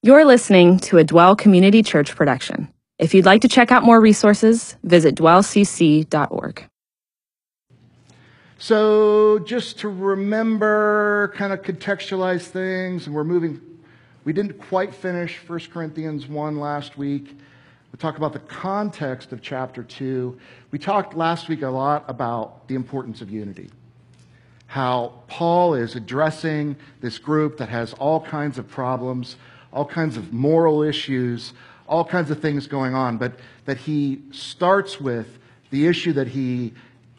You're listening to a Dwell Community Church production. If you'd like to check out more resources, visit dwellcc.org. So just to remember, kind of contextualize things, and we didn't quite finish 1 Corinthians 1 last week. We talked about the context of chapter 2. We talked last week a lot about the importance of unity. How Paul is addressing this group that has all kinds of problems, all kinds of moral issues, all kinds of things going on, but that he starts with the issue that he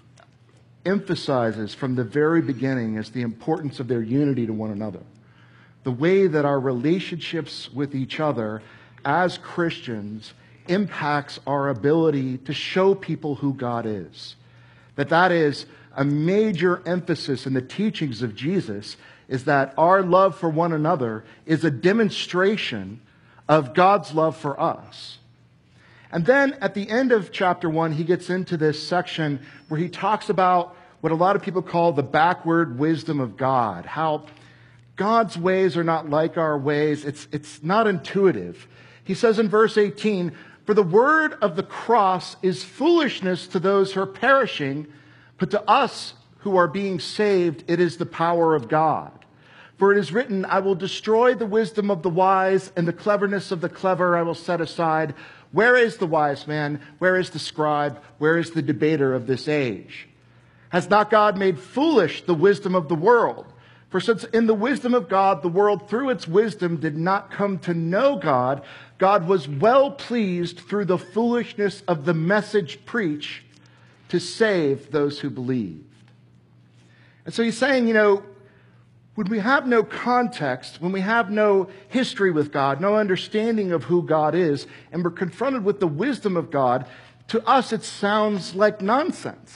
emphasizes from the very beginning is the importance of their unity to one another. The way that our relationships with each other as Christians impacts our ability to show people who God is. That is a major emphasis in the teachings of Jesus, is that our love for one another is a demonstration of God's love for us. And then at the end of chapter 1, he gets into this section where he talks about what a lot of people call the backward wisdom of God, how God's ways are not like our ways. It's not intuitive. He says in verse 18, "For the word of the cross is foolishness to those who are perishing, but to us who are being saved, it is the power of God. For it is written, I will destroy the wisdom of the wise, and the cleverness of the clever I will set aside. Where is the wise man? Where is the scribe? Where is the debater of this age? Has not God made foolish the wisdom of the world? For since in the wisdom of God, the world through its wisdom did not come to know God, God was well pleased through the foolishness of the message preached to save those who believed." And so he's saying, when we have no context, when we have no history with God, no understanding of who God is, and we're confronted with the wisdom of God, to us it sounds like nonsense.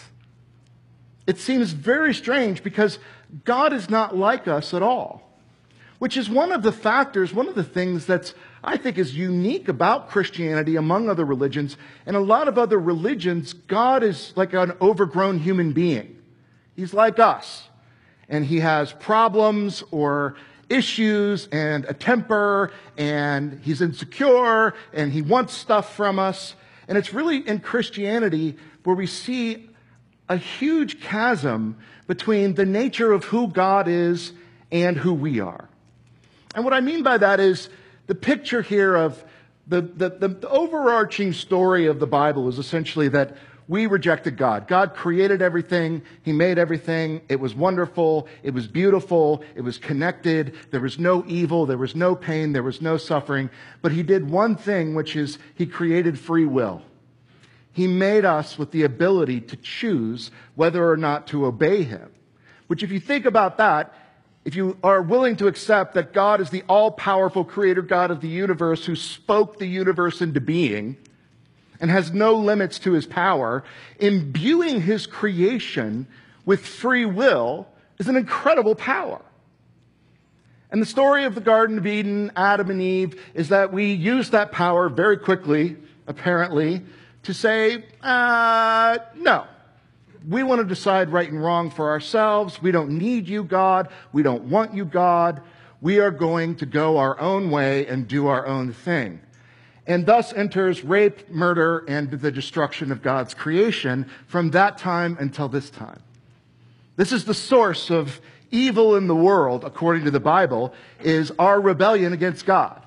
It seems very strange because God is not like us at all, which is one of the factors, one of the things that's, I think, is unique about Christianity among other religions. In a lot of other religions, God is like an overgrown human being. He's like us, and he has problems or issues and a temper, and he's insecure, and he wants stuff from us. And it's really in Christianity where we see a huge chasm between the nature of who God is and who we are. And what I mean by that is the picture here of the overarching story of the Bible is essentially that we rejected God. God created everything. He made everything. It was wonderful. It was beautiful. It was connected. There was no evil. There was no pain. There was no suffering. But he did one thing, which is he created free will. He made us with the ability to choose whether or not to obey him. Which, if you think about that, if you are willing to accept that God is the all-powerful creator God of the universe who spoke the universe into being and has no limits to his power, imbuing his creation with free will is an incredible power. And the story of the Garden of Eden, Adam and Eve, is that we use that power very quickly, apparently, to say, no. We want to decide right and wrong for ourselves. We don't need you, God. We don't want you, God. We are going to go our own way and do our own thing. And thus enters rape, murder, and the destruction of God's creation from that time until this time. This is the source of evil in the world, according to the Bible, is our rebellion against God.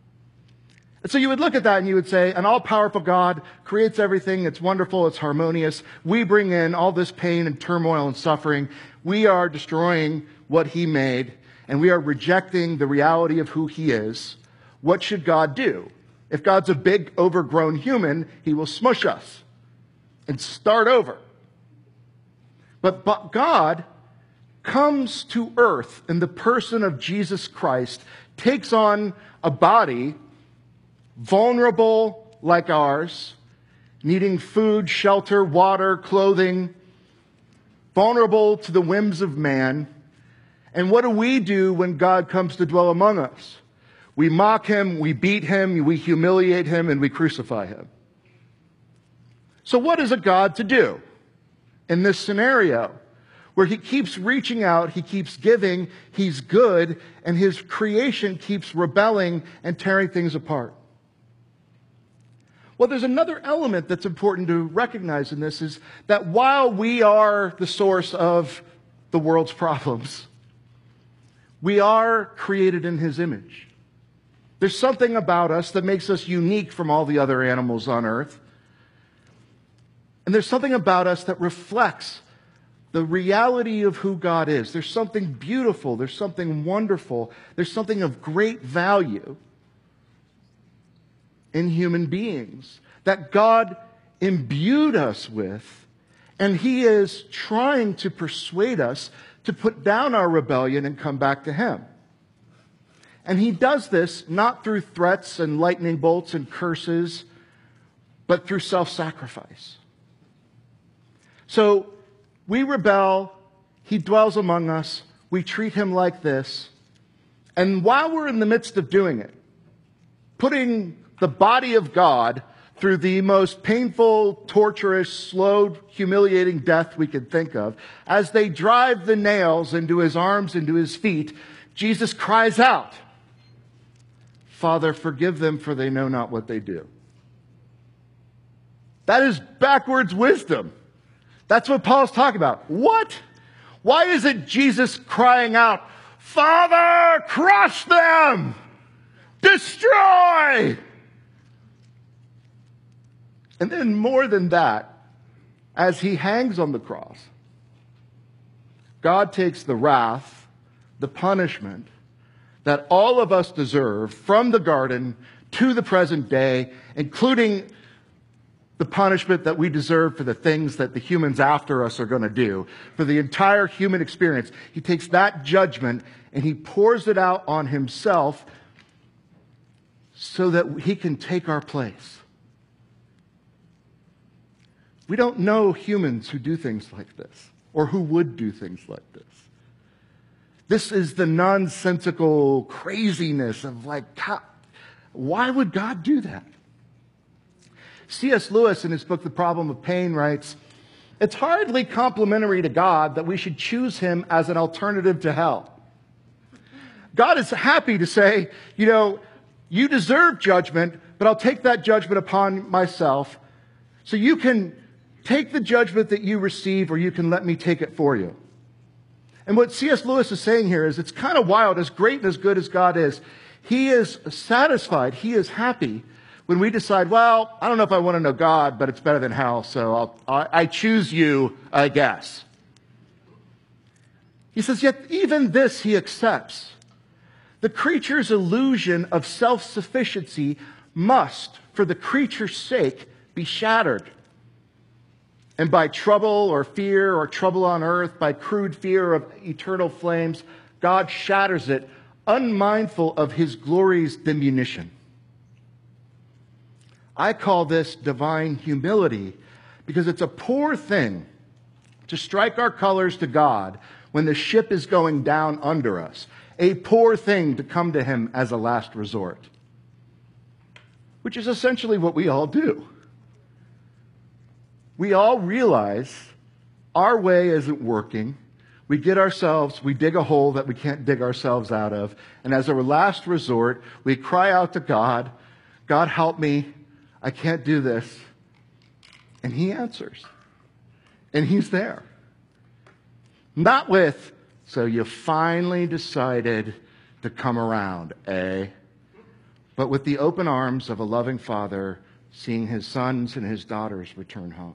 And so you would look at that and you would say, an all-powerful God creates everything. It's wonderful. It's harmonious. We bring in all this pain and turmoil and suffering. We are destroying what he made, and we are rejecting the reality of who he is. What should God do? If God's a big, overgrown human, he will smush us and start over. But God comes to earth in the person of Jesus Christ, takes on a body vulnerable like ours, needing food, shelter, water, clothing, vulnerable to the whims of man. And what do we do when God comes to dwell among us? We mock him, we beat him, we humiliate him, and we crucify him. So what is a God to do in this scenario? where he keeps reaching out, he keeps giving, he's good, and his creation keeps rebelling and tearing things apart. Well, there's another element that's important to recognize in this, is that while we are the source of the world's problems, we are created in his image. There's something about us that makes us unique from all the other animals on earth. And there's something about us that reflects the reality of who God is. There's something beautiful. There's something wonderful. There's something of great value in human beings that God imbued us with, and he is trying to persuade us to put down our rebellion and come back to him. And he does this not through threats and lightning bolts and curses, but through self-sacrifice. So we rebel, he dwells among us, we treat him like this, and while we're in the midst of doing it, putting the body of God through the most painful, torturous, slow, humiliating death we could think of, as they drive the nails into his arms, into his feet, Jesus cries out, "Father, forgive them, for they know not what they do." That is backwards wisdom. That's what Paul's talking about. What? Why is it Jesus crying out, "Father, crush them! Destroy!" And then more than that, as he hangs on the cross, God takes the wrath, the punishment that all of us deserve from the garden to the present day, including the punishment that we deserve for the things that the humans after us are going to do, for the entire human experience. He takes that judgment and he pours it out on himself so that he can take our place. We don't know humans who do things like this, or who would do things like this. This is the nonsensical craziness of why would God do that? C.S. Lewis, in his book, The Problem of Pain, writes, "It's hardly complimentary to God that we should choose him as an alternative to hell. God is happy to say, you deserve judgment, but I'll take that judgment upon myself, so you can take the judgment that you receive, or you can let me take it for you." And what C.S. Lewis is saying here is it's kind of wild, as great and as good as God is, he is satisfied, he is happy when we decide, well, I don't know if I want to know God, but it's better than hell, so I choose you, I guess. He says, yet even this he accepts. The creature's illusion of self-sufficiency must, for the creature's sake, be shattered. And by trouble or fear or trouble on earth, by crude fear of eternal flames, God shatters it, unmindful of his glory's diminution. I call this divine humility because it's a poor thing to strike our colors to God when the ship is going down under us. A poor thing to come to him as a last resort, which is essentially what we all do. We all realize our way isn't working. We dig a hole that we can't dig ourselves out of. And as a last resort, we cry out to God, "God, help me. I can't do this." And he answers. And he's there. Not with, "So you finally decided to come around, eh?" But with the open arms of a loving father seeing his sons and his daughters return home.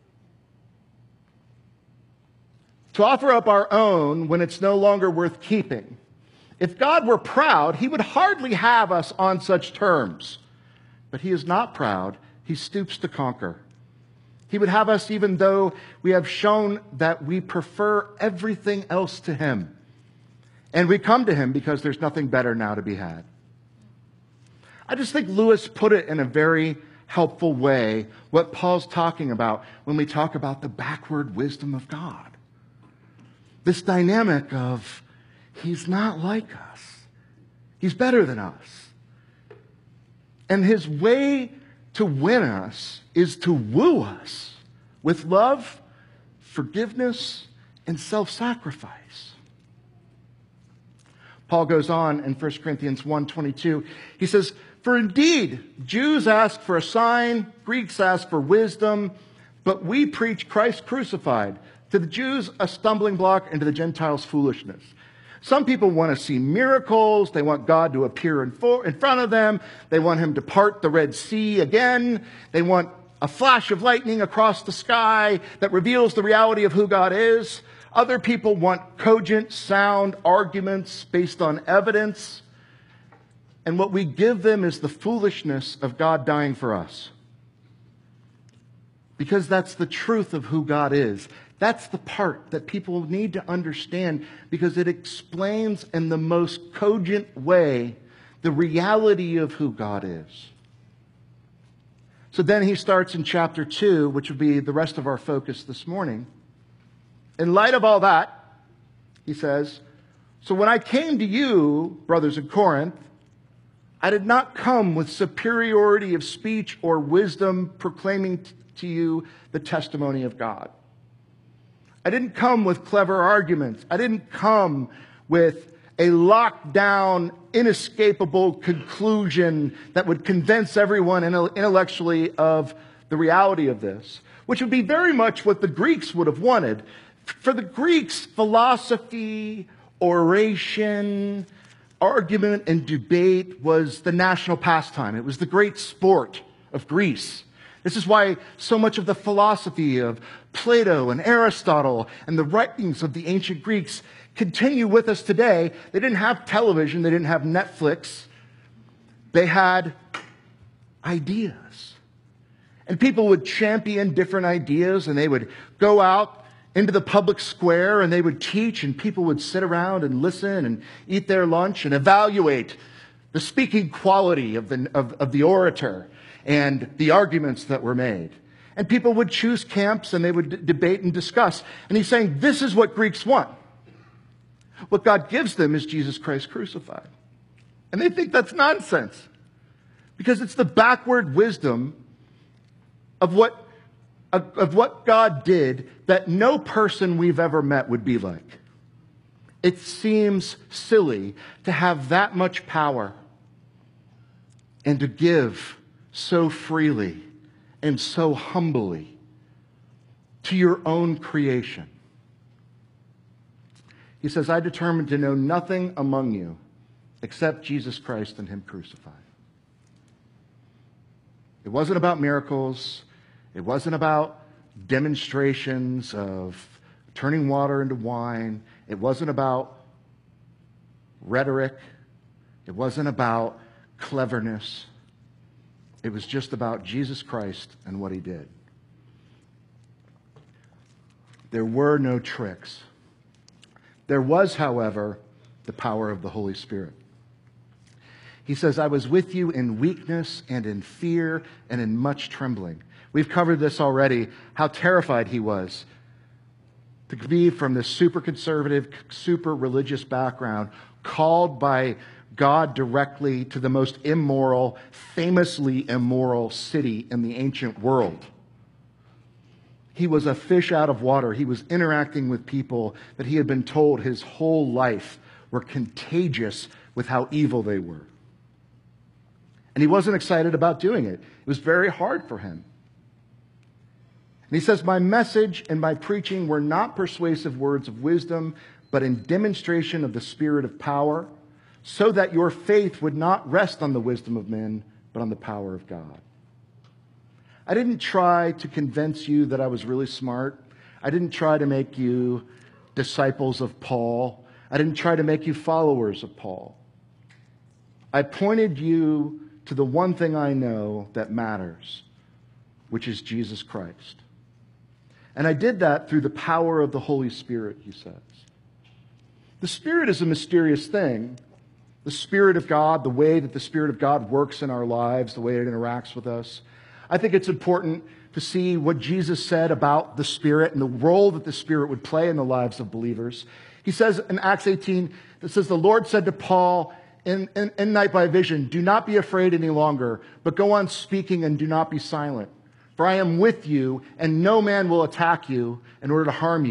To offer up our own when it's no longer worth keeping. If God were proud, he would hardly have us on such terms. But he is not proud. He stoops to conquer. He would have us even though we have shown that we prefer everything else to him. And we come to him because there's nothing better now to be had. I just think Lewis put it in a very helpful way, what Paul's talking about when we talk about the backward wisdom of God. This dynamic of he's not like us. He's better than us. And his way to win us is to woo us with love, forgiveness, and self-sacrifice. Paul goes on in 1 Corinthians 1:22. He says, "For indeed, Jews ask for a sign, Greeks ask for wisdom, but we preach Christ crucified. To the Jews, a stumbling block, and to the Gentiles, foolishness." Some people want to see miracles. They want God to appear in front of them. They want him to part the Red Sea again. They want a flash of lightning across the sky that reveals the reality of who God is. Other people want cogent, sound arguments based on evidence. And what we give them is the foolishness of God dying for us. Because that's the truth of who God is. That's the part that people need to understand, because it explains in the most cogent way the reality of who God is. So then he starts in chapter 2, which would be the rest of our focus this morning. In light of all that, he says, "So when I came to you, brothers in Corinth, I did not come with superiority of speech or wisdom, proclaiming to you the testimony of God. I didn't come with clever arguments. I didn't come with a locked-down, inescapable conclusion that would convince everyone intellectually of the reality of this," which would be very much what the Greeks would have wanted. For the Greeks, philosophy, oration, argument, and debate was the national pastime. It was the great sport of Greece. This is why so much of the philosophy of Plato and Aristotle and the writings of the ancient Greeks continue with us today. They didn't have television. They didn't have Netflix. They had ideas. And people would champion different ideas, and they would go out into the public square and they would teach, and people would sit around and listen and eat their lunch and evaluate the speaking quality of the orator and the arguments that were made. And people would choose camps and they would debate and discuss. And he's saying, this is what Greeks want. What God gives them is Jesus Christ crucified. And they think that's nonsense, because it's the backward wisdom of what God did that no person we've ever met would be like. It seems silly to have that much power and to give so freely and so humbly to your own creation. He says, "I determined to know nothing among you except Jesus Christ and him crucified." It wasn't about miracles. It wasn't about demonstrations of turning water into wine. It wasn't about rhetoric. It wasn't about cleverness. It was just about Jesus Christ and what he did. There were no tricks. There was, however, the power of the Holy Spirit. He says, "I was with you in weakness and in fear and in much trembling." We've covered this already, how terrified he was to be from this super conservative, super religious background, called by God directly to the most immoral, famously immoral city in the ancient world. He was a fish out of water. He was interacting with people that he had been told his whole life were contagious with how evil they were. And he wasn't excited about doing it. It was very hard for him. And he says, "My message and my preaching were not persuasive words of wisdom, but in demonstration of the Spirit of power, so that your faith would not rest on the wisdom of men, but on the power of God." I didn't try to convince you that I was really smart. I didn't try to make you disciples of Paul. I didn't try to make you followers of Paul. I pointed you to the one thing I know that matters, which is Jesus Christ. And I did that through the power of the Holy Spirit, he says. The Spirit is a mysterious thing. The Spirit of God, the way that the Spirit of God works in our lives, the way it interacts with us. I think it's important to see what Jesus said about the Spirit and the role that the Spirit would play in the lives of believers. He says in Acts 18, it says, "The Lord said to Paul in night by vision, 'Do not be afraid any longer, but go on speaking and do not be silent. For I am with you, and no man will attack you in order to harm you,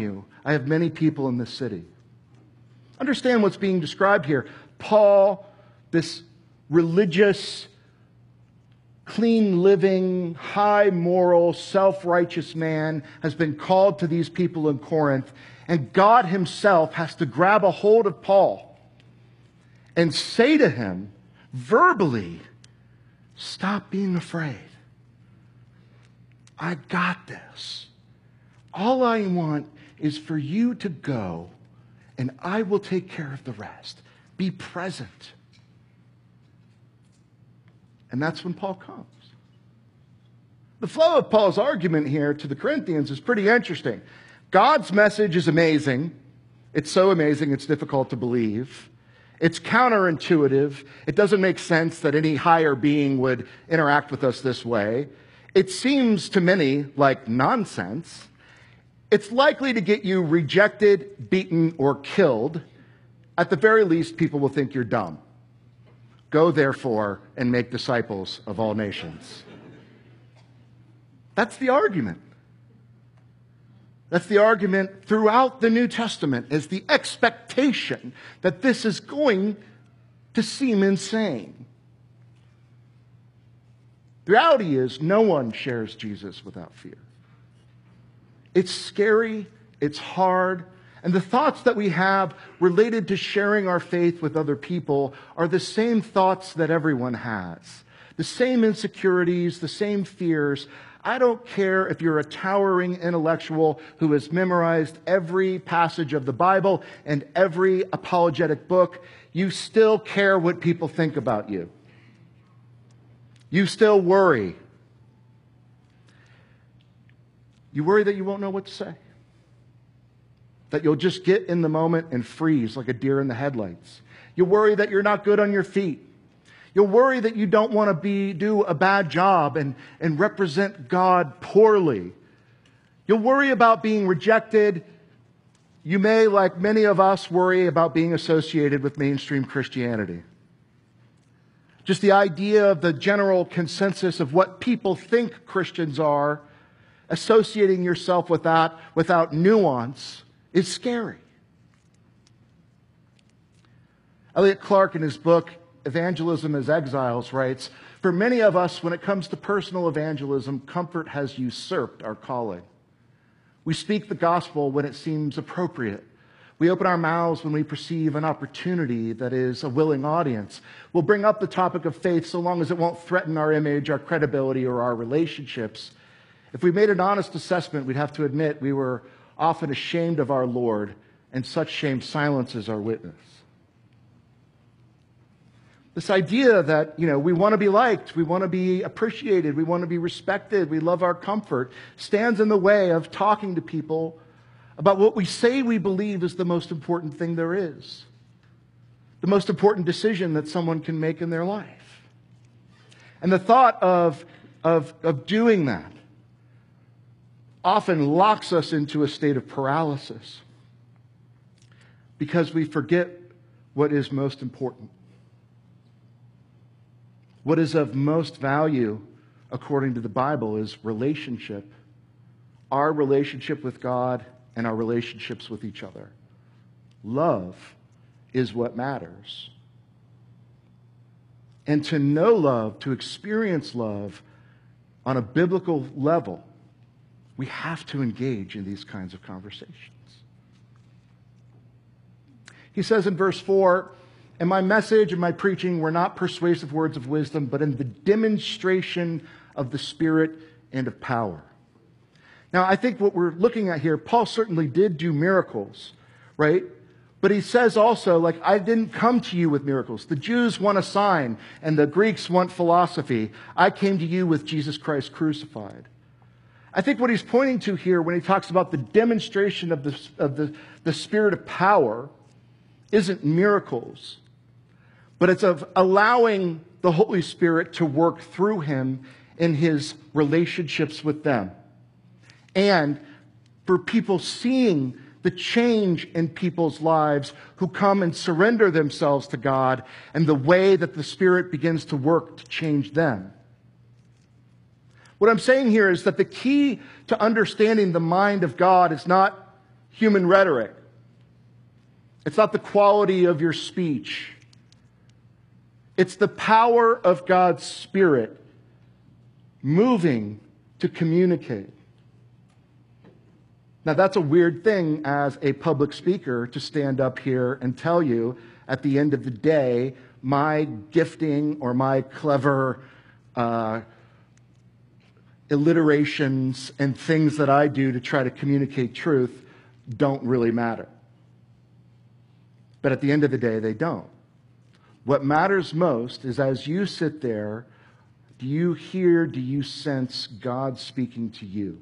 I have many people in this city. Understand what's being described here. Paul, this religious, clean living, high moral, self-righteous man, has been called to these people in Corinth, and God himself has to grab a hold of Paul and say to him verbally, stop being afraid. I got this. All I want is for you to go, and I will take care of the rest. Be present. And that's when Paul comes. The flow of Paul's argument here to the Corinthians is pretty interesting. God's message is amazing. It's so amazing, it's difficult to believe. It's counterintuitive. It doesn't make sense that any higher being would interact with us this way. It seems to many like nonsense. It's likely to get you rejected, beaten, or killed. At the very least, people will think you're dumb. Go, therefore, and make disciples of all nations. That's the argument. That's the argument throughout the New Testament, is the expectation that this is going to seem insane. The reality is, no one shares Jesus without fear. It's scary, it's hard, and the thoughts that we have related to sharing our faith with other people are the same thoughts that everyone has. The same insecurities, the same fears. I don't care if you're a towering intellectual who has memorized every passage of the Bible and every apologetic book. You still care what people think about you. You still worry. You worry that you won't know what to say. That you'll just get in the moment and freeze like a deer in the headlights. You worry that you're not good on your feet. You'll worry that you don't want to do a bad job and represent God poorly. You'll worry about being rejected. You may, like many of us, worry about being associated with mainstream Christianity. Just the idea of the general consensus of what people think Christians are, associating yourself with that without nuance, is scary. Elliot Clark, in his book, Evangelism as Exiles, writes, for many of us, when it comes to personal evangelism, comfort has usurped our calling. We speak the gospel when it seems appropriate. We open our mouths when we perceive an opportunity that is a willing audience. We'll bring up the topic of faith so long as it won't threaten our image, our credibility, or our relationships. If we made an honest assessment, we'd have to admit we were often ashamed of our Lord, and such shame silences our witness. This idea that, we want to be liked, we want to be appreciated, we want to be respected, we love our comfort, stands in the way of talking to people about what we say we believe is the most important thing there is, the most important decision that someone can make in their life. And the thought of doing that often locks us into a state of paralysis because we forget what is most important. What is of most value, according to the Bible, is relationship. Our relationship with God and our relationships with each other. Love is what matters. And to know love, to experience love on a biblical level, we have to engage in these kinds of conversations. He says in verse 4, and my message and my preaching were not persuasive words of wisdom, but in the demonstration of the Spirit and of power. Now, I think what we're looking at here, Paul certainly did do miracles, right? But he says also, I didn't come to you with miracles. The Jews want a sign, and the Greeks want philosophy. I came to you with Jesus Christ crucified. I think what he's pointing to here when he talks about the demonstration of the Spirit of power isn't miracles, but it's of allowing the Holy Spirit to work through him in his relationships with them. And for people seeing the change in people's lives who come and surrender themselves to God and the way that the Spirit begins to work to change them. What I'm saying here is that the key to understanding the mind of God is not human rhetoric. It's not the quality of your speech. It's the power of God's Spirit moving to communicate. Now, that's a weird thing as a public speaker to stand up here and tell you at the end of the day, my gifting or my clever alliterations and things that I do to try to communicate truth don't really matter. But at the end of the day, they don't. What matters most is as you sit there, do you hear, do you sense God speaking to you?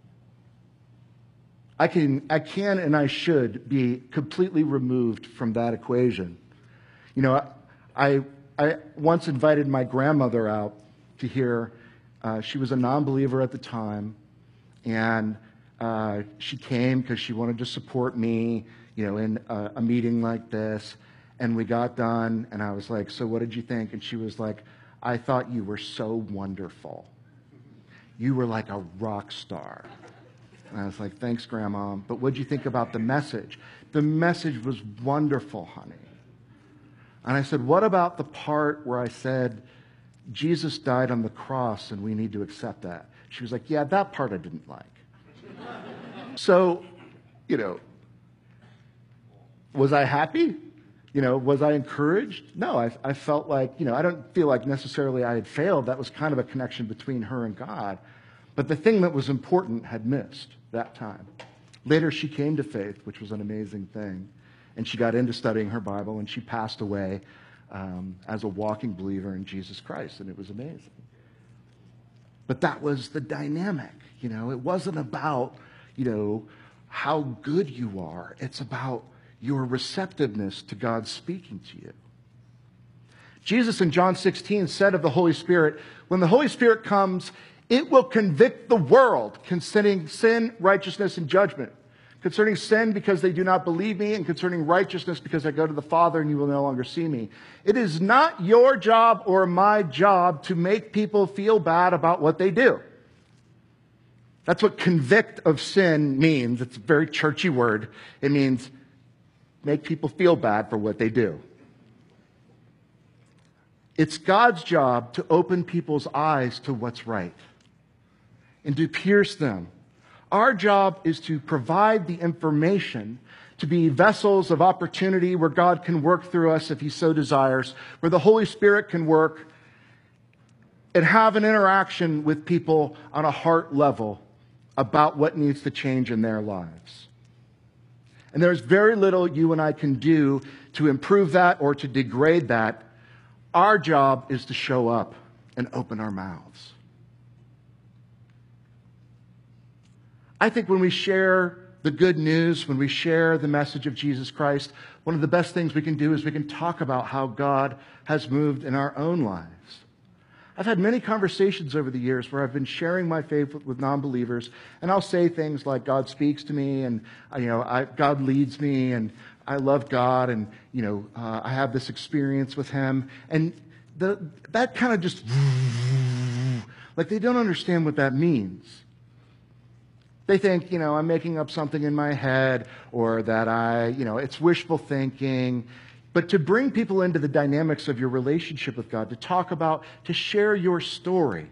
I can and I should be completely removed from that equation. You know, I once invited my grandmother out to hear. She was a non-believer at the time, and she came because she wanted to support me, in a meeting like this. And we got done, and I was like, "So what did you think?" And she was like, "I thought you were so wonderful. You were like a rock star." And I was like, "Thanks, Grandma. But what did you think about the message?" "The message was wonderful, honey." And I said, "What about the part where I said, Jesus died on the cross and we need to accept that?" She was like, "Yeah, that part I didn't like." So, was I happy? Was I encouraged? No, I felt like, I don't feel like necessarily I had failed. That was kind of a connection between her and God. But the thing that was important had missed that time. Later, she came to faith, which was an amazing thing. And she got into studying her Bible, and she passed away as a walking believer in Jesus Christ, and it was amazing. But that was the dynamic. It wasn't about, how good you are. It's about your receptiveness to God speaking to you. Jesus in John 16 said of the Holy Spirit, when the Holy Spirit comes, it will convict the world concerning sin, righteousness, and judgment. Concerning sin, because they do not believe me, and concerning righteousness, because I go to the Father and you will no longer see me. It is not your job or my job to make people feel bad about what they do. That's what convict of sin means. It's a very churchy word. It means make people feel bad for what they do. It's God's job to open people's eyes to what's right and to pierce them. Our job is to provide the information, to be vessels of opportunity where God can work through us if He so desires, where the Holy Spirit can work and have an interaction with people on a heart level about what needs to change in their lives. And there's very little you and I can do to improve that or to degrade that. Our job is to show up and open our mouths. I think when we share the good news, when we share the message of Jesus Christ, one of the best things we can do is we can talk about how God has moved in our own lives. I've had many conversations over the years where I've been sharing my faith with non-believers, and I'll say things like God speaks to me, and God leads me, and I love God, and I have this experience with Him, and that kind of just like they don't understand what that means. They think, I'm making up something in my head, or that it's wishful thinking. But to bring people into the dynamics of your relationship with God, to share your story.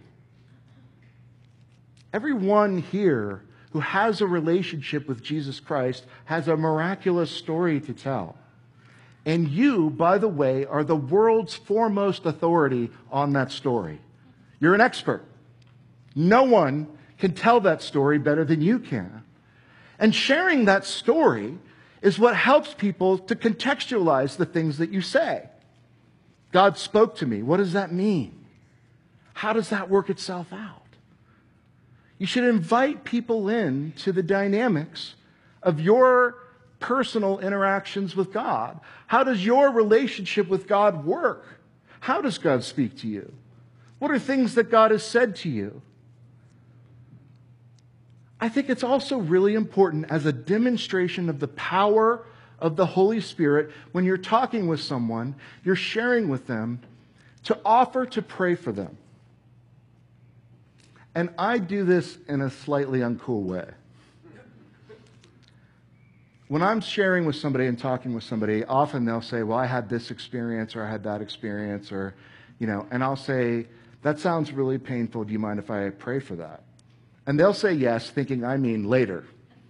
Everyone here who has a relationship with Jesus Christ has a miraculous story to tell. And you, by the way, are the world's foremost authority on that story. You're an expert. No one can tell that story better than you can. And sharing that story is what helps people to contextualize the things that you say. God spoke to me. What does that mean? How does that work itself out? You should invite people into the dynamics of your personal interactions with God. How does your relationship with God work? How does God speak to you? What are things that God has said to you? I think it's also really important as a demonstration of the power of the Holy Spirit when you're talking with someone, you're sharing with them, to offer to pray for them. And I do this in a slightly uncool way. when I'm sharing with somebody and talking with somebody, often they'll say, well, I had this experience or I had that experience or, and I'll say, that sounds really painful. Do you mind if I pray for that? And they'll say yes, thinking I mean later.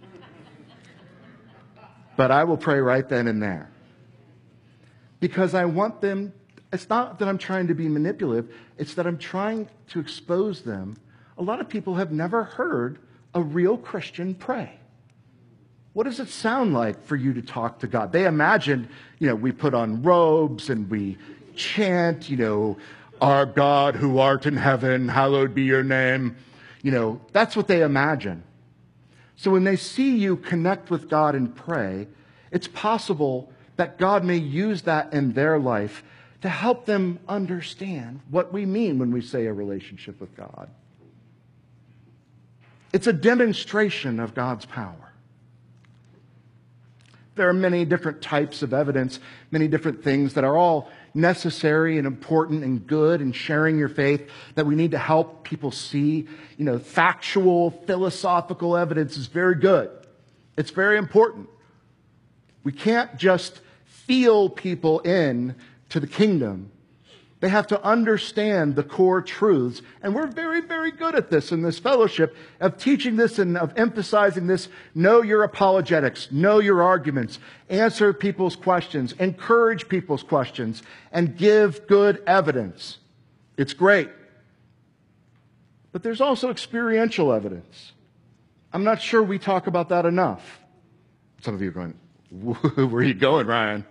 But I will pray right then and there. Because I want them, it's not that I'm trying to be manipulative, it's that I'm trying to expose them. A lot of people have never heard a real Christian pray. What does it sound like for you to talk to God? They imagine, we put on robes and we chant, our God who art in heaven, hallowed be your name. That's what they imagine. So when they see you connect with God and pray, it's possible that God may use that in their life to help them understand what we mean when we say a relationship with God. It's a demonstration of God's power. There are many different types of evidence, many different things that are all necessary and important and good in sharing your faith that we need to help people see. Factual, philosophical evidence is very good. It's very important. We can't just feel people in to the kingdom. They have to understand the core truths. And we're very, very good at this in this fellowship of teaching this and of emphasizing this. Know your apologetics. Know your arguments. Answer people's questions. Encourage people's questions. And give good evidence. It's great. But there's also experiential evidence. I'm not sure we talk about that enough. Some of you are going, where are you going, Ryan?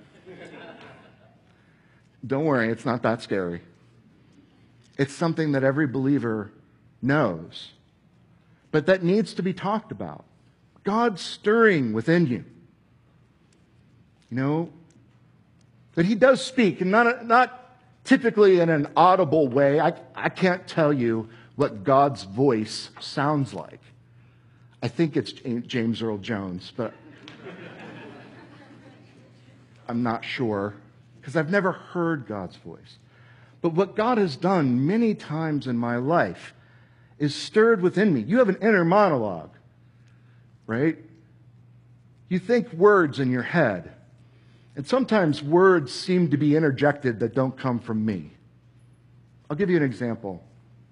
Don't worry, it's not that scary. It's something that every believer knows, but that needs to be talked about. God's stirring within you. That He does speak, and not typically in an audible way. I can't tell you what God's voice sounds like. I think it's James Earl Jones, but I'm not sure, because I've never heard God's voice. But what God has done many times in my life is stirred within me. You have an inner monologue, right? You think words in your head. And sometimes words seem to be interjected that don't come from me. I'll give you an example.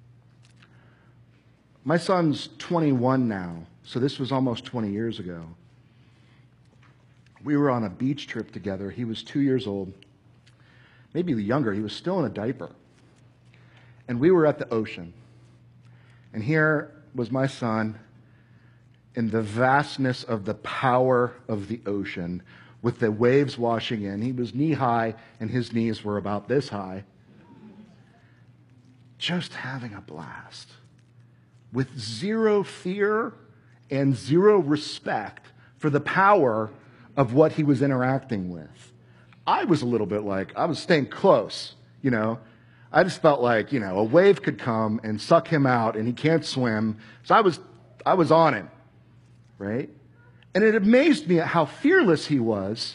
My son's 21 now, so this was almost 20 years ago. We were on a beach trip together. He was 2 years old. Maybe younger. He was still in a diaper. And we were at the ocean. And here was my son in the vastness of the power of the ocean with the waves washing in. He was knee-high, and his knees were about this high. Just having a blast. With zero fear and zero respect for the power of what he was interacting with. I was a little bit like, I was staying close, I just felt like, a wave could come and suck him out and he can't swim. So I was on him, right? And it amazed me at how fearless he was.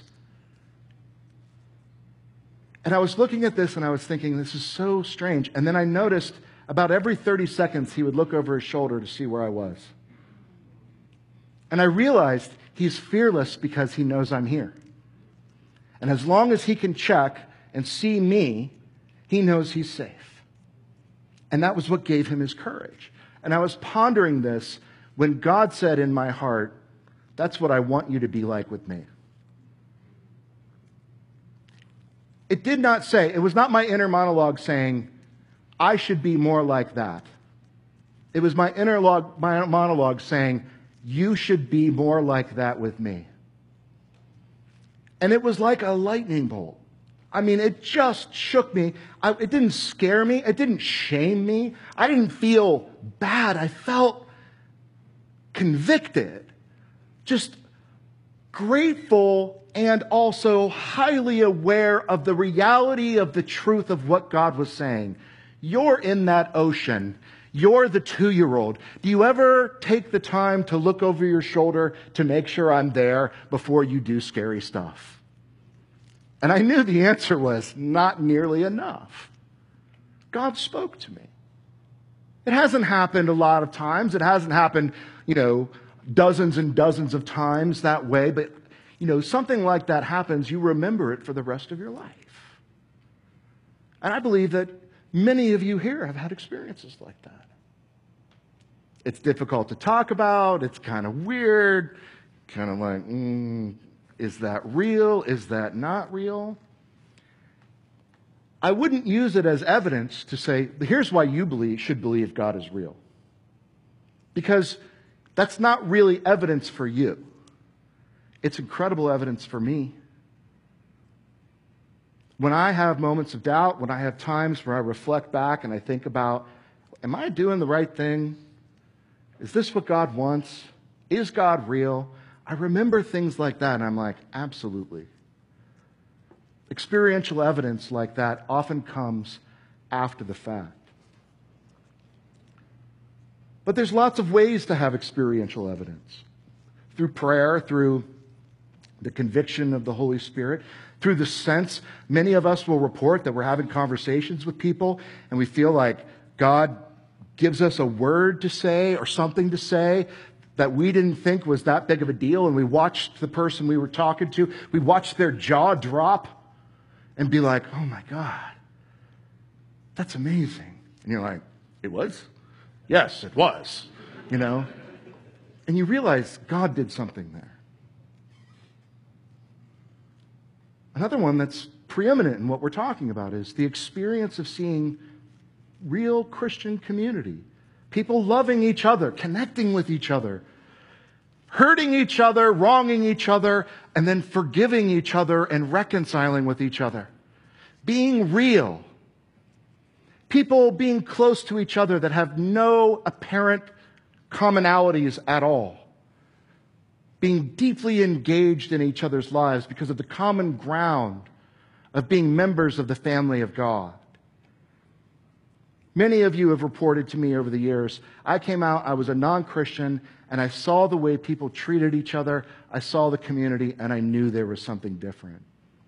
And I was looking at this and I was thinking, this is so strange. And then I noticed about every 30 seconds he would look over his shoulder to see where I was. And I realized he's fearless because he knows I'm here. And as long as he can check and see me, he knows he's safe. And that was what gave him his courage. And I was pondering this when God said in my heart, that's what I want you to be like with me. It did not say, it was not my inner monologue saying, I should be more like that. It was my inner monologue saying, you should be more like that with me. And it was like a lightning bolt. I mean, it just shook me. It didn't scare me. It didn't shame me. I didn't feel bad. I felt convicted, just grateful, and also highly aware of the reality of the truth of what God was saying. You're in that ocean. You're the 2-year-old. Do you ever take the time to look over your shoulder to make sure I'm there before you do scary stuff? And I knew the answer was not nearly enough. God spoke to me. It hasn't happened a lot of times. It hasn't happened, dozens and dozens of times that way. But, something like that happens, you remember it for the rest of your life. And I believe that many of you here have had experiences like that. It's difficult to talk about. It's kind of weird. Kind of like, is that real? Is that not real? I wouldn't use it as evidence to say, here's why you should believe God is real. Because that's not really evidence for you. It's incredible evidence for me. When I have moments of doubt, when I have times where I reflect back and I think about, am I doing the right thing? Is this what God wants? Is God real? I remember things like that and I'm like, absolutely. Experiential evidence like that often comes after the fact. But there's lots of ways to have experiential evidence. Through prayer, through the conviction of the Holy Spirit, through the sense, many of us will report that we're having conversations with people and we feel like God gives us a word to say or something to say that we didn't think was that big of a deal, and we watched the person we were talking to, we watched their jaw drop and be like, oh my God, that's amazing. And you're like, it was? Yes, it was. And you realize God did something there. Another one that's preeminent in what we're talking about is the experience of seeing real Christian community. People loving each other, connecting with each other, hurting each other, wronging each other, and then forgiving each other and reconciling with each other. Being real. People being close to each other that have no apparent commonalities at all. Being deeply engaged in each other's lives because of the common ground of being members of the family of God. Many of you have reported to me over the years, I came out, I was a non-Christian, and I saw the way people treated each other, I saw the community, and I knew there was something different.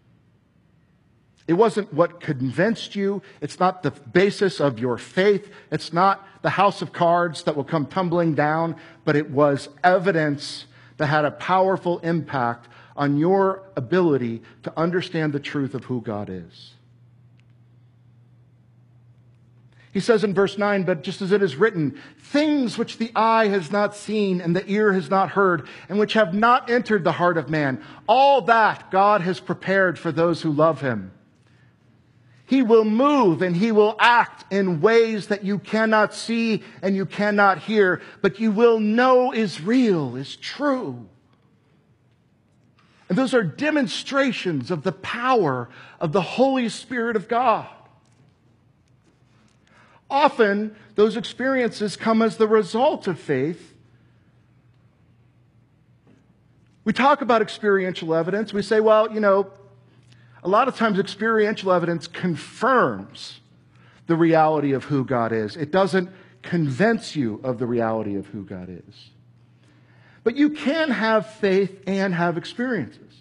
It wasn't what convinced you, it's not the basis of your faith, it's not the house of cards that will come tumbling down, but it was evidence that had a powerful impact on your ability to understand the truth of who God is. He says in verse 9, but just as it is written, things which the eye has not seen and the ear has not heard and which have not entered the heart of man, all that God has prepared for those who love Him. He will move and He will act in ways that you cannot see and you cannot hear, but you will know is real, is true. And those are demonstrations of the power of the Holy Spirit of God. Often, those experiences come as the result of faith. We talk about experiential evidence. We say, well, a lot of times experiential evidence confirms the reality of who God is. It doesn't convince you of the reality of who God is. But you can have faith and have experiences.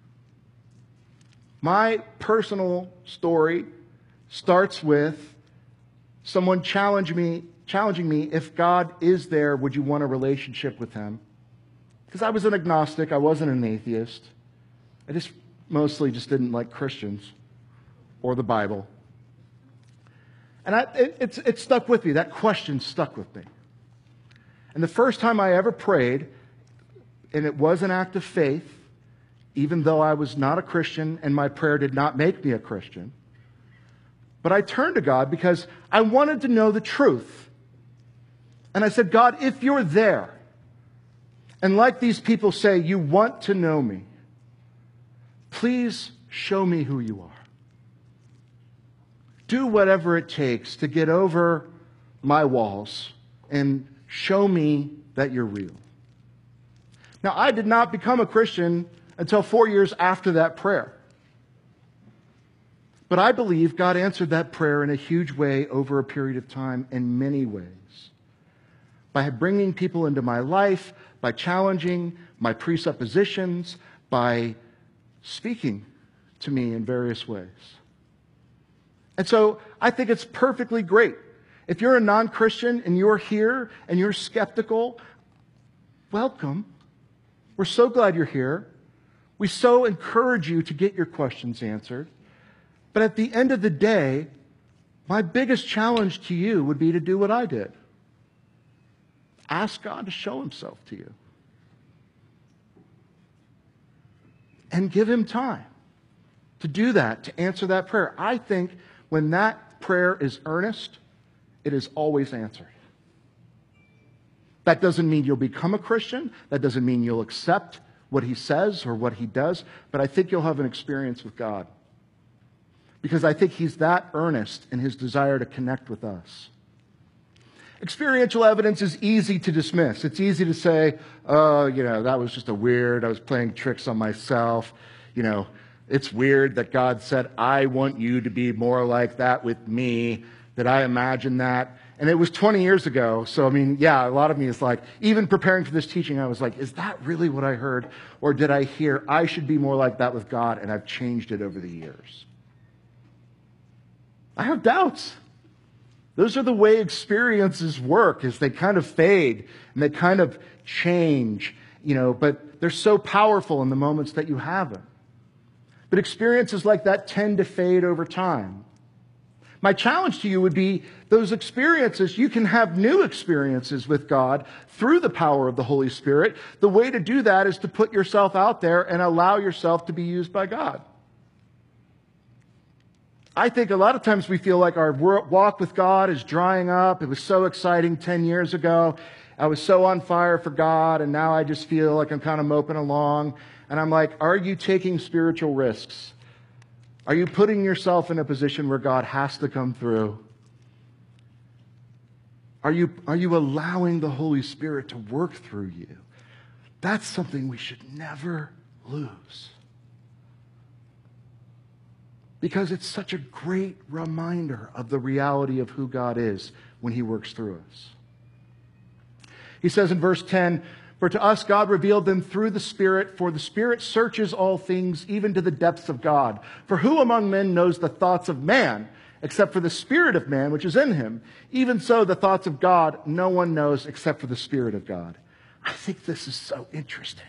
My personal story starts with someone challenging me, if God is there, would you want a relationship with Him? Because I was an agnostic, I wasn't an atheist. I mostly just didn't like Christians or the Bible. And it stuck with me. That question stuck with me. And the first time I ever prayed, and it was an act of faith, even though I was not a Christian and my prayer did not make me a Christian, but I turned to God because I wanted to know the truth. And I said, God, if you're there, and like these people say, you want to know me, please show me who you are. Do whatever it takes to get over my walls and show me that you're real. Now, I did not become a Christian until 4 years after that prayer. But I believe God answered that prayer in a huge way over a period of time in many ways. By bringing people into my life, by challenging my presuppositions, by speaking to me in various ways. And so I think it's perfectly great. If you're a non-Christian and you're here and you're skeptical, welcome. We're so glad you're here. We so encourage you to get your questions answered. But at the end of the day, my biggest challenge to you would be to do what I did. Ask God to show himself to you. And give him time to do that, to answer that prayer. I think when that prayer is earnest, it is always answered. That doesn't mean you'll become a Christian. That doesn't mean you'll accept what he says or what he does. But I think you'll have an experience with God. Because I think he's that earnest in his desire to connect with us. Experiential evidence is easy to dismiss. It's easy to say, oh, that was just I was playing tricks on myself. It's weird that God said, I want you to be more like that with me, that I imagined that. And it was 20 years ago. So, a lot of me is like, even preparing for this teaching, I was like, is that really what I heard? Or did I hear, I should be more like that with God, and I've changed it over the years? I have doubts. Those are the way experiences work, is they kind of fade and they kind of change, but they're so powerful in the moments that you have them. But experiences like that tend to fade over time. My challenge to you would be those experiences, you can have new experiences with God through the power of the Holy Spirit. The way to do that is to put yourself out there and allow yourself to be used by God. I think a lot of times we feel like our walk with God is drying up. It was so exciting 10 years ago. I was so on fire for God, and now I just feel like I'm kind of moping along. And I'm like, are you taking spiritual risks? Are you putting yourself in a position where God has to come through? Are you allowing the Holy Spirit to work through you? That's something we should never lose. Because it's such a great reminder of the reality of who God is when he works through us. He says in verse 10, for to us God revealed them through the Spirit, for the Spirit searches all things, even to the depths of God. For who among men knows the thoughts of man, except for the Spirit of man, which is in him? Even so, the thoughts of God no one knows except for the Spirit of God. I think this is so interesting.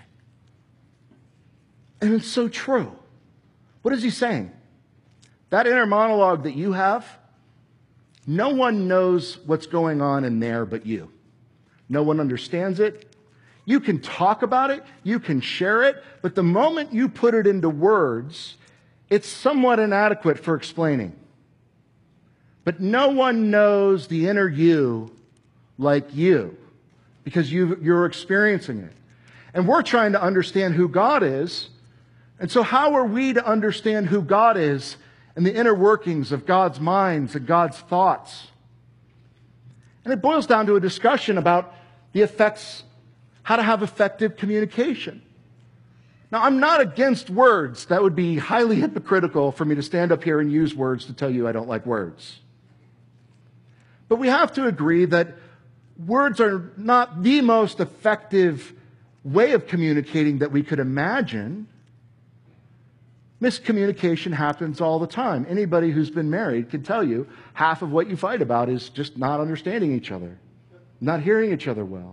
And it's so true. What is he saying? That inner monologue that you have, no one knows what's going on in there but you. No one understands it. You can talk about it, you can share it, but the moment you put it into words, it's somewhat inadequate for explaining. But no one knows the inner you like you, because you're experiencing it. And we're trying to understand who God is. And so how are we to understand who God is and the inner workings of God's minds and God's thoughts? And it boils down to a discussion about the effects, how to have effective communication. Now, I'm not against words. That would be highly hypocritical for me to stand up here and use words to tell you I don't like words. But we have to agree that words are not the most effective way of communicating that we could imagine. Miscommunication happens all the time. Anybody who's been married can tell you half of what you fight about is just not understanding each other, not hearing each other well.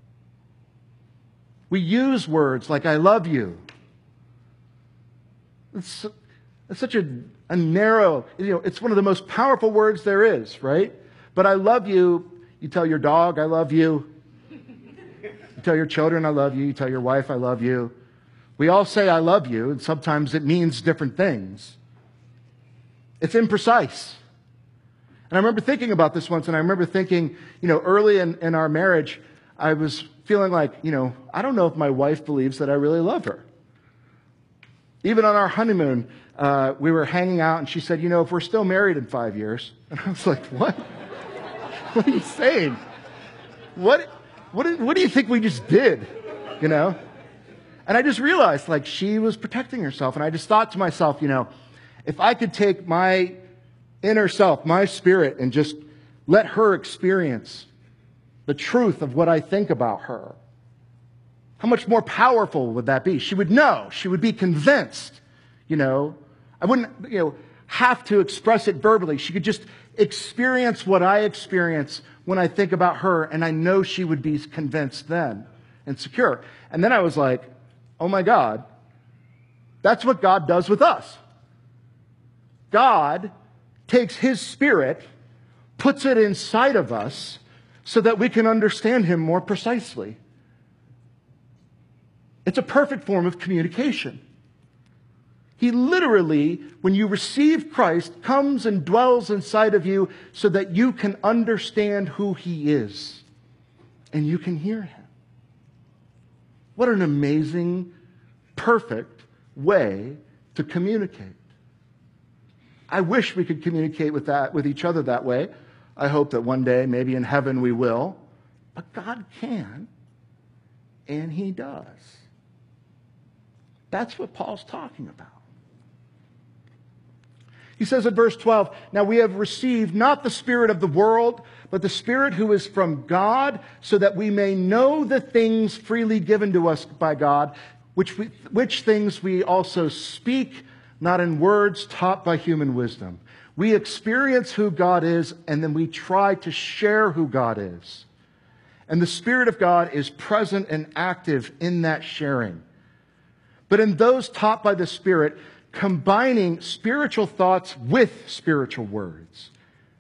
We use words like, I love you. It's such a narrow, it's one of the most powerful words there is, right? But I love you, you tell your dog, I love you. You tell your children, I love you. You tell your wife, I love you. We all say, I love you, and sometimes it means different things. It's imprecise. And I remember thinking about this once, and I remember thinking, early in our marriage, I was feeling like, I don't know if my wife believes that I really love her. Even on our honeymoon, we were hanging out, and she said, if we're still married in 5 years. And I was like, what? What are you saying? What do you think we just did? And I just realized, she was protecting herself. And I just thought to myself, if I could take my inner self, my spirit, and just let her experience the truth of what I think about her, how much more powerful would that be? She would know. She would be convinced. I wouldn't, have to express it verbally. She could just experience what I experience when I think about her, and I know she would be convinced then and secure. And then I was like, oh my God, That's what God does with us. God takes His Spirit, puts it inside of us so that we can understand Him more precisely. It's a perfect form of communication. He literally, when you receive Christ, comes and dwells inside of you so that you can understand who He is and you can hear Him. What an amazing, perfect way to communicate. I wish we could communicate with each other that way. I hope that one day, maybe in heaven, we will. But God can, and He does. That's what Paul's talking about. He says in verse 12, "Now we have received not the spirit of the world, but the Spirit who is from God, so that we may know the things freely given to us by God, which things we also speak, not in words taught by human wisdom." We experience who God is, and then we try to share who God is. And the Spirit of God is present and active in that sharing. But in those taught by the Spirit, combining spiritual thoughts with spiritual words.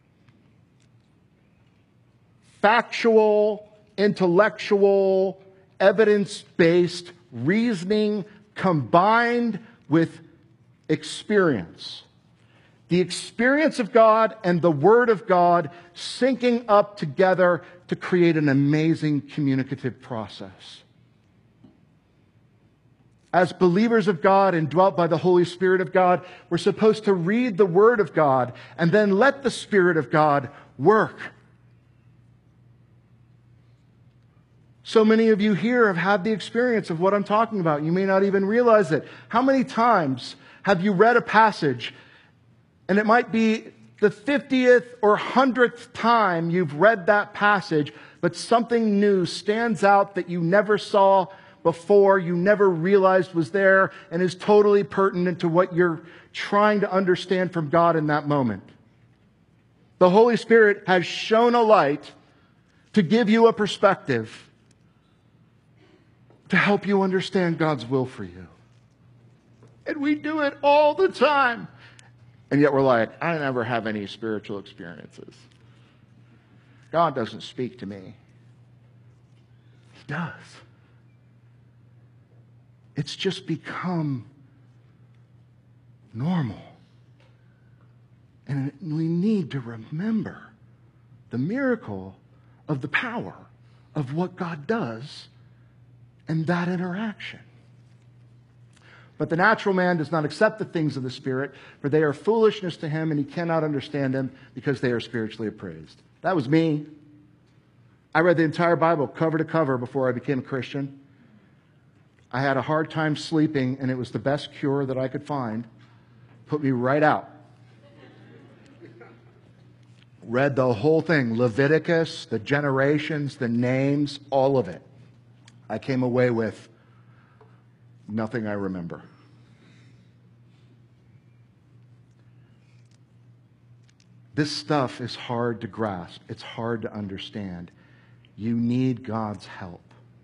Factual, intellectual, evidence-based reasoning combined with experience. The experience of God and the Word of God syncing up together to create an amazing communicative process. As believers of God and dwelt by the Holy Spirit of God, we're supposed to read the Word of God and then let the Spirit of God work. So many of you here have had the experience of what I'm talking about. You may not even realize it. How many times have you read a passage, and it might be the 50th or 100th time you've read that passage, but something new stands out that you never saw before, you never realized was there, and is totally pertinent to what you're trying to understand from God in that moment. The Holy Spirit has shown a light to give you a perspective to help you understand God's will for you. And we do it all the time. And yet we're like, I never have any spiritual experiences. God doesn't speak to me. He does. It's just become normal. And we need to remember the miracle of the power of what God does and that interaction. But the natural man does not accept the things of the Spirit, for they are foolishness to him, and he cannot understand them because they are spiritually appraised. That was me. I read the entire Bible cover to cover before I became a Christian. I had a hard time sleeping, and it was the best cure that I could find. Put me right out. Read the whole thing, Leviticus, the generations, the names, all of it. I came away with nothing I remember. This stuff is hard to grasp. It's hard to understand. You need God's help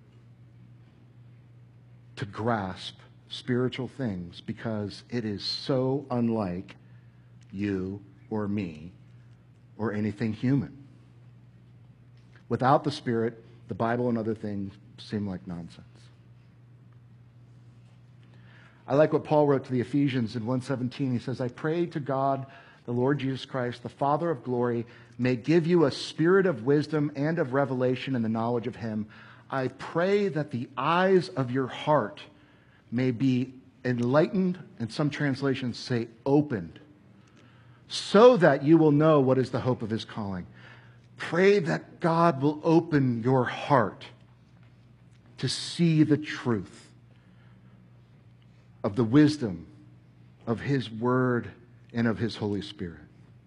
to grasp spiritual things because it is so unlike you or me or anything human. Without the Spirit, the Bible and other things seem like nonsense. I like what Paul wrote to the Ephesians in 1:17. He says, I pray to God, the Lord Jesus Christ, the Father of glory, may give you a spirit of wisdom and of revelation in the knowledge of Him. I pray that the eyes of your heart may be enlightened, and some translations say opened, so that you will know what is the hope of His calling. Pray that God will open your heart to see the truth of the wisdom of His Word and of His Holy Spirit.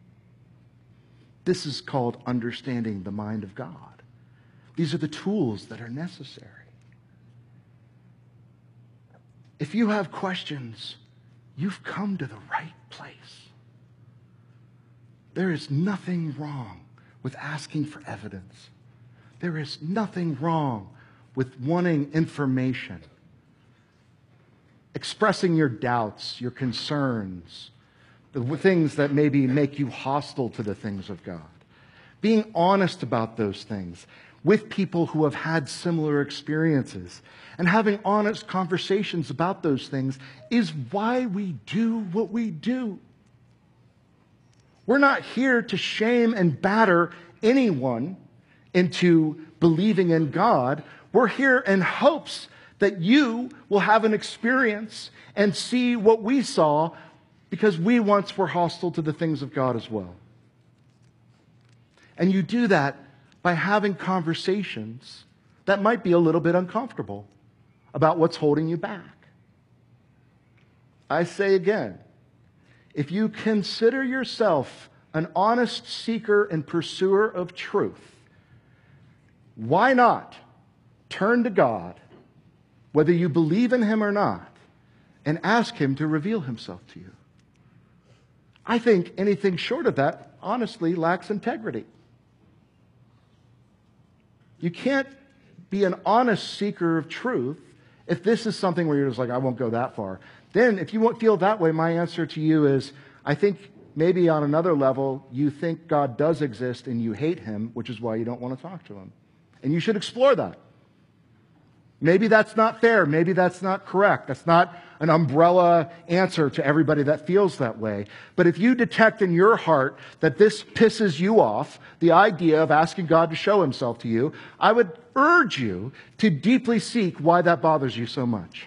This is called understanding the mind of God. These are the tools that are necessary. If you have questions, you've come to the right place. There is nothing wrong with asking for evidence. There is nothing wrong with wanting information. expressing your doubts, your concerns, the things that maybe make you hostile to the things of God. Being honest about those things with people who have had similar experiences and having honest conversations about those things is why we do what we do. We're not here to shame and batter anyone into believing in God. We're here in hopes that you will have an experience and see what we saw, because we once were hostile to the things of God as well. And you do that by having conversations that might be a little bit uncomfortable about what's holding you back. I say again, if you consider yourself an honest seeker and pursuer of truth, why not turn to God, whether you believe in Him or not, and ask Him to reveal Himself to you? I think anything short of that, honestly, lacks integrity. You can't be an honest seeker of truth if this is something where you're just like, I won't go that far. Then, if you won't feel that way, my answer to you is, I think maybe on another level, you think God does exist and you hate Him, which is why you don't want to talk to Him. And you should explore that. Maybe that's not fair. Maybe that's not correct. That's not an umbrella answer to everybody that feels that way. But if you detect in your heart that this pisses you off, the idea of asking God to show Himself to you, I would urge you to deeply seek why that bothers you so much.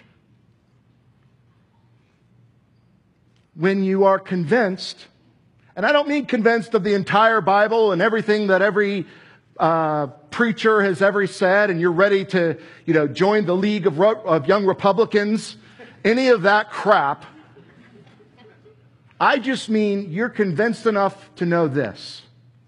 When you are convinced, and I don't mean convinced of the entire Bible and everything that every preacher has ever said, and you're ready to, join the League of Young Republicans, any of that crap. I just mean you're convinced enough to know this.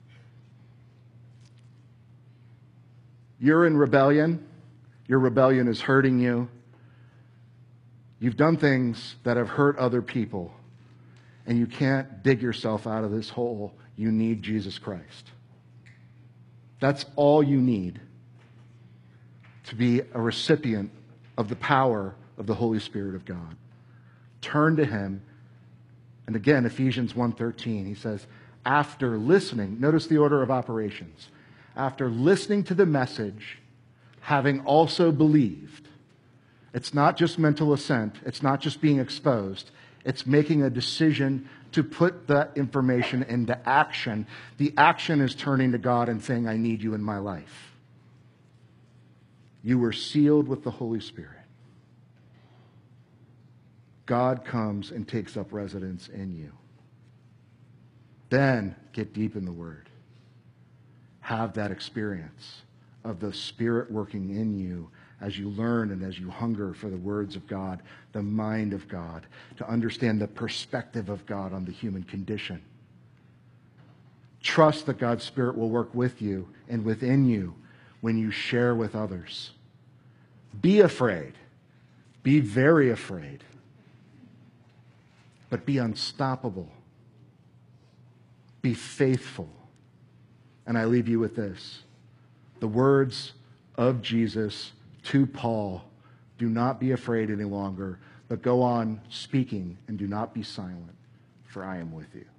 You're in rebellion. Your rebellion is hurting you. You've done things that have hurt other people, and you can't dig yourself out of this hole. You need Jesus Christ. That's all you need to be a recipient of the power of the Holy Spirit of God. Turn to Him. And again, Ephesians 1:13, he says, after listening, notice the order of operations. After listening to the message, having also believed. It's not just mental assent. It's not just being exposed. It's making a decision to put that information into action. The action is turning to God and saying, I need you in my life. You were sealed with the Holy Spirit. God comes and takes up residence in you. Then get deep in the Word. Have that experience of the Spirit working in you as you learn and as you hunger for the words of God, the mind of God, to understand the perspective of God on the human condition. Trust that God's Spirit will work with you and within you when you share with others. Be afraid. Be very afraid. But be unstoppable. Be faithful. And I leave you with this. The words of Jesus to Paul, do not be afraid any longer, but go on speaking and do not be silent, for I am with you.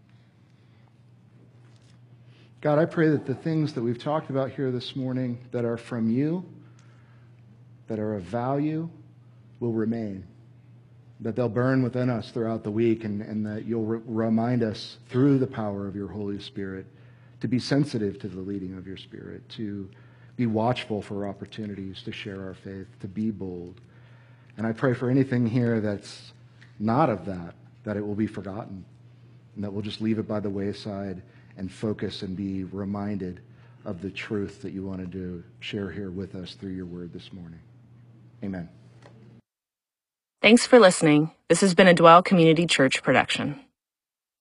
God, I pray that the things that we've talked about here this morning that are from you, that are of value, will remain. That they'll burn within us throughout the week, and that you'll remind us through the power of your Holy Spirit to be sensitive to the leading of your Spirit, to be watchful for opportunities to share our faith, to be bold. And I pray for anything here that's not of that, that it will be forgotten, and that we'll just leave it by the wayside and focus and be reminded of the truth that you wanted to share here with us through your word this morning. Amen. Thanks for listening. This has been a Dwell Community Church production.